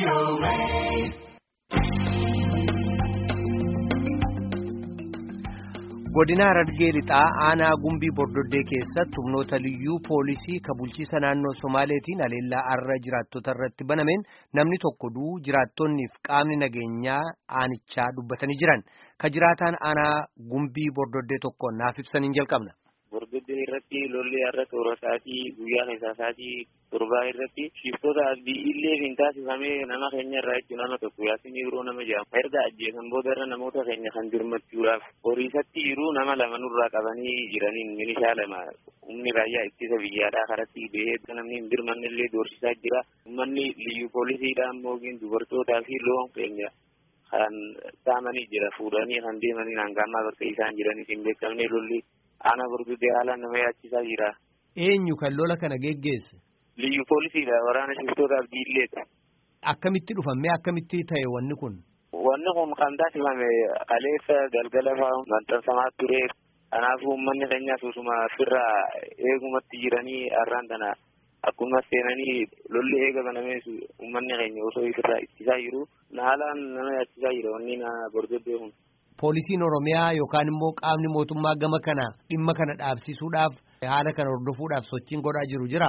Godina Harargee lixaa aanaa Gumbii Bordoddee keessatti humnoota liyyuu poolisii ka bulchiisa naannoo Somaaleetiin haleellaa arra jiraattota irratti banameen namni tokko du'uu jiraattonniif qaamni nageenyaa aanichaa dubbatanii jiran. Ka jiraataan aanaa Gumbii Bordoddee tokko naaf ibsaniin jalqabna. Bordoddee irratti lolli har'a toora sa'aatii guyyaa keessaa sa'aatii torbaa irratti shiftoota illee hin taasifamee nama keenya irraa jechuun nama tokko yaasin yeroo nama jedhamu erga ajjeesan booda irra namoota keenya kan dirmachuudhaaf horiisatti yeroo nama lama nurraa qabanii jiraniin milishaa lama humni raayyaa ittisa biyyaadhaa karatti ba'ee namni hin dirmanne illee doorsisaa jira. Uummanni liyyuu poolisiidhaan moogiin dubartootaa fi loon keenya kan saamanii jira fuudhanii kan deemanii hangamaa bakka isaan jiraniif hin beekamne lolli. Aanaa Bordoddee haalaan nama yaachisaa jira. Eenyu kan lola kana geggeesse? Liyyuu poolisiidha. Waraana shiftootaaf diilleedha. Akkamitti dhufamee akkamitti ta'e wanni kun? Wanni kun kan taasifame kaleessa galgala fa'aa maxxansamaa ture. Kanaafuu uummanni keenya asuma firraa eegumatti jiranii har'aan tana akkuma seenanii lolli eega banamees uummanni keenya osoo firraa ittisaa jiru. Haalaan nama yaachisaa jira wanni Bordoddee kun. Poolisiin Oromiyaa yookaan immoo qaamni mootummaa gama kana dhimma kana dhaabsisuudhaaf haala kana hordofuudhaaf sochiin godhaa jiru jira.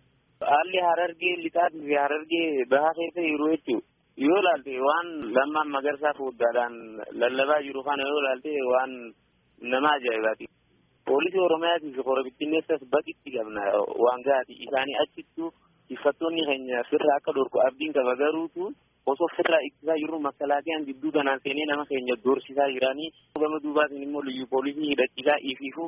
Haalli Harargee lixaatii fi Harargee bahaa keessa jiru jechuudha. Yoo ilaalte waan Lammaan Magarsaa fuudhaadhaan lallabaa jiru kana yoo ilaalte waan nama ajaa'ibaati. Poolisii Oromiyaatii fi Korobittineessas baqitti qabna waan gahaati. Isaanii achittuu tiffattoonni keenya firraa akka dorku abdiin qaba garuutu. Osoo firraa ittisaa jiru makkalaaqiyaan gidduu kanaan seenee nama keenya doorsisaa jiranii gama duubaatiin immoo liyyuu poolisii hidhachiisaa ifiifu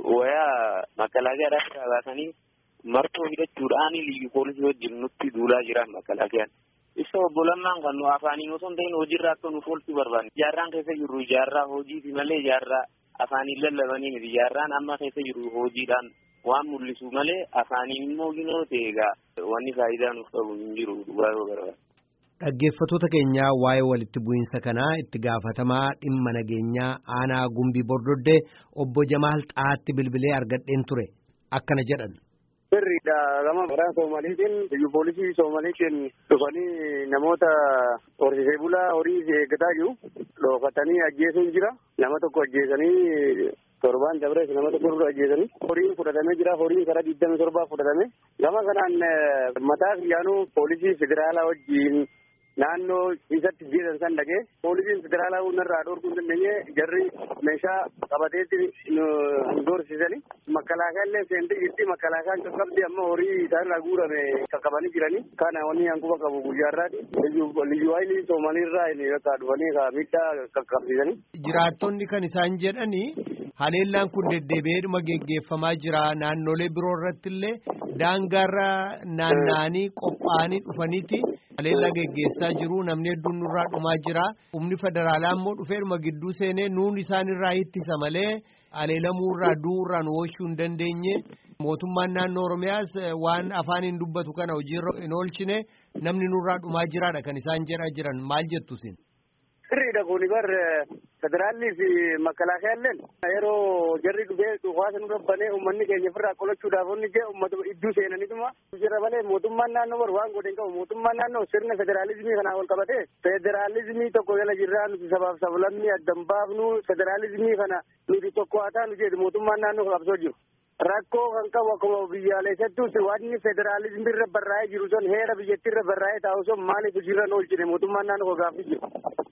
wayaa makkalaaqiyadhaaf baasanii martoo hidhachuudhaan liyyuu poolisii wajjin nutti duulaa jiran makkalaaqiyaan. Isa obbo Lammaan kan nu afaaniin osoo hin ta'in hojiirraa akka nuuf oolchuu barbaanne. Ijaarraan keessa jirru ijaarraa hojiiti malee ijaarraa afaaniin lallabanii miti. Ijaarraan amma keessa jirru hojiidhaan waan mul'isu malee afaaniin immoo ginoo ta'e egaa wanni faayidaa nuuf qabu hin jiru dhugaa yoo barbaade. Dhaggeeffattoota keenyaa waa'ee walitti bu'iinsa kanaa itti gaafatamaa dhimma nageenyaa aanaa Gumbii Bordoddee obbo Jamaal Xaatti bilbilee argadheen ture akkana jedhan. Sirriidha gama waraana Somaaliitiin liyyuu poolisii Somaaliitiin dhufanii namoota horsiisee bulaa horii eeggataa jiru dhookatanii ajjeesuun jira. Nama tokko ajjeesanii torbaan dabrees nama tokko ajjeesanii horiin fudhatamee jira. Horiin karaa 27 fudhatame. Gama kanaan mataa xiyyaanuu poolisii federaalaa wajjin naannoo isatti jeesan san dhagee poolisiin federaalaa hundarraa dhorkuu hin dandeenye jarri meeshaa qabateetti nu doorsisanii makkalaakaa illee seentee jirti. Makkalaakaan qaqqabdi amma horii isaanirraa guurame qaqqabanii jiranii kana wanni hanquba qabu guyyaarraati liyyuu haayilii Soomaliirraa bakka dhufanii miidhaa qaqqabsiisanii. Jiraattonni kan isaan jedhanii haleellaan kun deddeebi'eedhuma geggeeffamaa jira naannolee biroo irratti illee daangaarra naanna'anii qophaa'anii dhufaniiti haleellaa geggeessaa jiru namni hedduun nurraa dhumaa jira humni federaalaa immoo dhufeedhuma gidduu seenee nuun isaanirraa ittisa malee haleelamuurraa du'uurraa nu oolchuu hin dandeenye mootummaan naannoo Oromiyaas waan afaaniin dubbatu kana hojiirra hin oolchine namni nurraa dhumaa jiraadha kan isaan jedhaa jiran maal jettu isin? Sirriidha kuni bar federaalli fi makkalaaqiyaalleen yeroo jarri dhufee dhufaasa nu rabbanee uummanni keenya ofirraa qolachuudhaaf onni jee uummata iddoo seenanituma jira malee mootummaan naannoo bar waan godhe hin qabu. Mootummaan naannoo sirna federaalizimii kanaa wal qabate federaalizimii tokko jala jirraa nuti sabaaf sablammii addan baafnu federaalizimii kana nuti tokko haa taanu jedhu mootummaan naannoo qabsoo jiru. Rakkoo kan qabu akkuma biyyaalessattuuti wanni federaalizimii irra barraa'ee jiru sun heera biyyattii irra barraa'ee taa'u sun maaliif hojiirra hin oolchine mootummaan naannoo gaaffii jiru.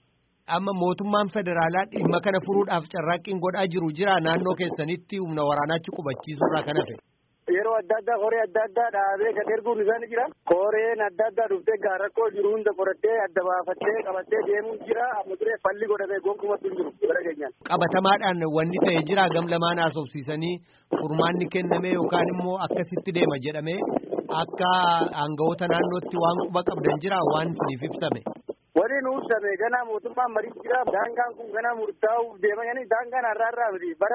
Amma mootummaan federaalaa dhimma kana furuudhaaf carraaqqiin godhaa jiru jira naannoo keessanitti humna waraanaachi qubachiisuurraa kan hafe. Yeroo adda addaa koree adda addaa dhaabee gad erguun isaanii jira. Koreen adda addaa dhuftee rakkoo jiru hunda qorattee adda baafattee qabattee deemuun jira. Amma turee falli godhamee gonkumatti hin jiru bara keenyaan. Qabatamaadhaan wanni ta'e jira gam lamaan haasofsiisanii furmaanni kenname yookaan immoo akkasitti deema jedhamee akka aangawoota naannootti waan quba qabdan jira waan isiniif ibsame. Wani nuusame ganaa mootummaan marii jira daangaan kun ganaa murtaa'uuf deemanii daangaan har'aarraa miti bara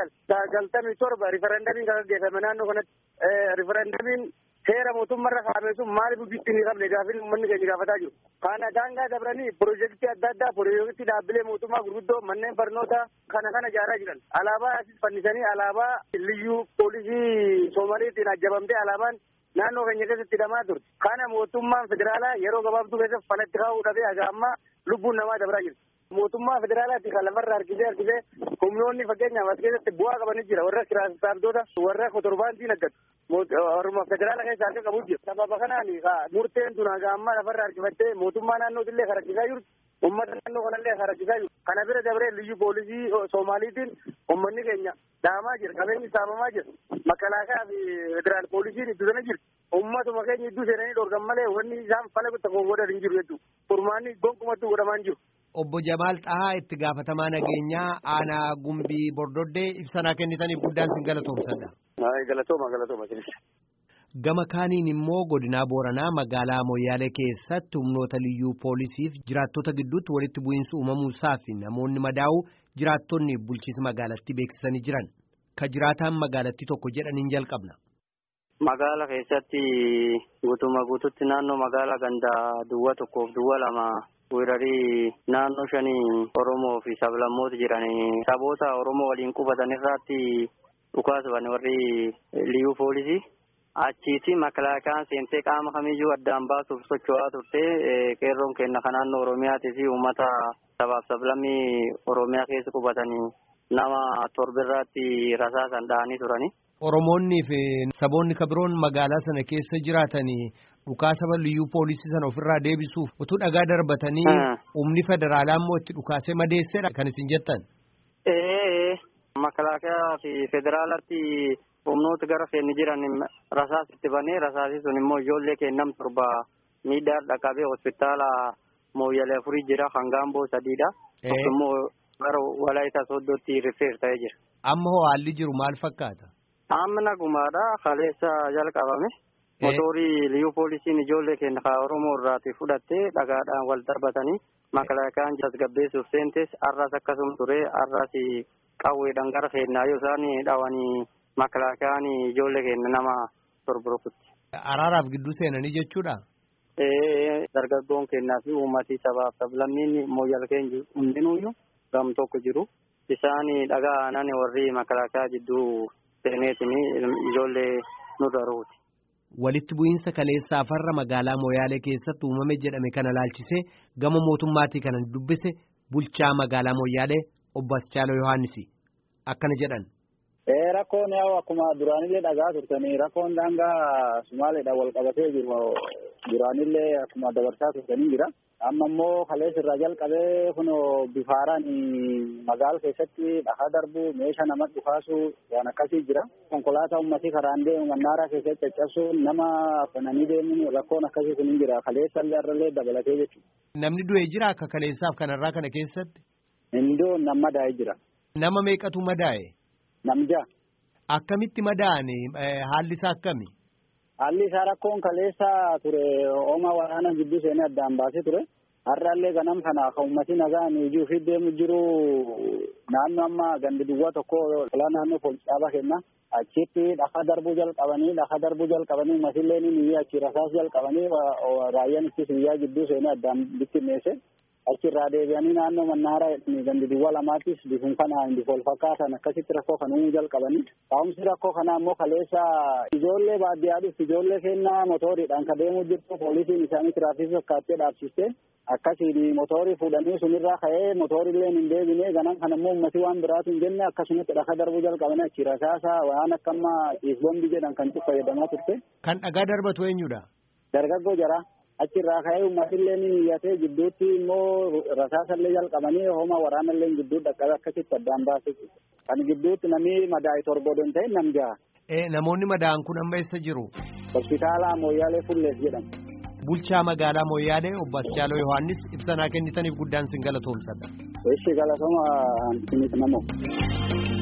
1997 riferendamiin kan gaggeeffame naannoo kanatti riferendamiin seera mootummaarra kaa'ame sun maaliif hojjetti hin qabne gaaffiin uummanni keenya gaafataa jiru. Kana daangaa dabranii piroojeektii adda addaa piroojeektii dhaabbilee mootummaa gurguddoo manneen barnootaa kana ijaaraa jiran alaabaa asis fannisanii alaabaa liyyuu poolisii Soomaliitiin ajjabamtee alaabaan naannoo keenya keessatti hidhamaa turte. Kana mootummaan federaalaa yeroo gabaabduu keessatti falatti kaa'uu dhabee haga amma lubbuun namaa dabraa jirti. Mootummaa federaalaatti kan lafarraa harkisee humnoonni fakkeenyaaf as keessatti bu'aa qabanii jira. Warra kiraasabdoota warra kotorbaantii naggatu. Orma federaala keessa harka qabu jira. Sababa kanaan murteen tun haga amma lafarraa harkifattee mootummaa naannootillee harkisaa jirti. Uummata naannoo kanallee harkisaa jiru. Kana bira dabree liyyu poolisii Soomaaliitiin uummanni keenya dhaamaa jira. Qabeenyi saamamaa jira. Makalaakaa fi federaal poolisiin iddoo sana jira. Uummatuma keenya iddoo seenanii dhorkan malee wanni isaan fala tokko godhan hin jiru jechuudha. Furmaanni gonkumattuu godhamaa hin jiru. Obbo Jamaal Xahaa itti gaafatamaa nageenyaa aanaa Gumbii Bordoddee ibsanaa kennitaniif guddaan sin galatoomsadha. Galatooma. Gama kaaniin immoo godinaa Booranaa magaalaa Moyyaalee keessatti humnoota liyyuu poolisiif jiraattota gidduutti walitti bu'iinsi uumamuu isaa fi namoonni madaa'uu jiraattonni bulchiinsa magaalattii beeksisanii jiran. Ka jiraataan magaalattii tokko jedhaniin jalqabna. Magaala keessatti guututti naannoo magaalaa gandaa duwwaa tokkoof duwwaa lama weerarii naannoo 5 Oromoo fi sablammoota jiranii saboota Oromoo waliin qubatan irratti dhukaasuban warri liyyuu poolisii. Achiiti makalaakaan seentee qaama kamiyyuu addaan baasuuf socho'aa turte qeerroon kenna kan naannoo Oromiyaatii fi uummata sabaaf sablammii Oromiyaa keessa qubatanii nama 7 irratti rasaasan dha'anii turani. Oromoonni fi saboonni kabiroon magaalaa sana keessa jiraatanii dhukaasa liyyuu poolisii sana ofirraa deebisuuf utuu dhagaa darbatanii humni federaalaa immoo itti dhukaasee madeessedha kan isin jettan. Makalaakaa fi federaalatti humnoota gara keenya jiran rasaas itti banee rasaasii sun immoo ijoollee kennam 7 miidhaa dhaqabee hospitaala Moyyaalee 4 jira Hangaamboo 3dha. Immoo gara Walaayita Sooddootti rifeer ta'ee jira. Amma hoo haalli jiru maal fakkaata? Amma nagumaadha kaleessa jalqabame. Motorii liyyuu poolisiin ijoollee keenya Oromoo irraati fudhattee dhagaadhaan wal darbatanii makalaakaan tasgabbeessuuf seentees arras akkasuma ture arras qawweedhaan gara keenyaa yoo isaan dhawanii makalaakaan ijoollee keenya nama 7 rukutti. Araaraaf gidduu seenanii jechuudha? Dargaggoon keenyaa fi uummatii sabaaf sablammiin Moyyaalee keenya hundinuyyuu gam tokko jiru. Isaan dhagaadhaan warri makalaakaa jidduu seeneetiin ijoollee nu daruuti. Walitti bu'iinsa kaleessaa farra magaalaa Moyyaalee keessatti uumame jedhame kana laalchisee gama mootummaatii kana dubbise bulchaa magaalaa Moyyaalee obbo Aschaaloo Yohaannisi akkana jedhan. Rakkoon yaa'u akkuma duraanillee dhagaa turtanii rakkoon daangaa Sumaaleedhaan wal qabatee jiru duraanillee akkuma dabarsaa turtanii jira. Amma immoo kaleessa irraa jalqabee kunoo bifaaraan magaala keessatti dhagaa darbuu meeshaa nama dhukaasu waan akkasii jira. Konkolaataa uummatii karaan deemu mannaaraa keessatti caccabsuun nama afananii deemuun rakkoon akkasii kun hin jira. Kaleessa irrallee dabalatee jechuudha. Namni du'e jira akka kaleessaaf kanarraa kana keessatti? Indoo nama madaa'ee jira. Nama meeqatu madaa'e? Namja. Akkamitti madaa'ani? Haalli isaa akkami? Haalli isaa rakkoon kaleessa ture oomaa waraana gidduu seenee addaan baasee ture. Har'aallee ganam kana kan uummatii nagaan ijuu fi deemu jiru naannoo amma gandi duwwaa tokko filaa naannoo poolisii dhaabaa kenna. Achitti dhagaa darbuu jalqabanii uummatillee ni achi rasaas jalqabanii raayyaan itti biyyaa gidduu seenee addaan bittinneesse. Achirraa deebi'anii naannoo mannaaraa gandi duwwaa lamaattis bifuun kanaan bifa wal fakkaatan akkasitti rakkoo kan uumuu jalqabanii. Taa'umsi rakkoo kanaa immoo kaleessa ijoollee baadiyyaadhuuf ijoollee kennaa motoriidhaan kan deemuu jirtu poolisiin isaanii tiraafikii fakkaattee dhaabsiste. Akkasiin motorii fuudhanii sunirraa ka'ee motoriillee hin deebine ganam kana immoo uummatii waan biraatu hin jenne akkasumatti dhagaa darbuu jalqabanii achi rasaasa waan akka amma ciisbombi jedhan kan itti fayyadamaa turte. Kan dhagaa darbatu eenyudha? Dargaggoo jara. Achirraa ka'ee uummatillee ni iyyatee gidduutti immoo rasaasallee jalqabanii hooma waraanallee gidduu dhaqqabe akkasitti addaan baasee kan gidduutti namni madaa'e 7 don ta'e nam 6. Namoonni madaa'an kun amma eessa jiru? Hospitaala Moyyaalee Fullees jedhama. Bulchaa magaalaa Moyyaalee obbo Aschaaloo Yohaannis ibsa nuu kennitaniif guddaan sin galatoomsadha. Eessi galatooma namoo.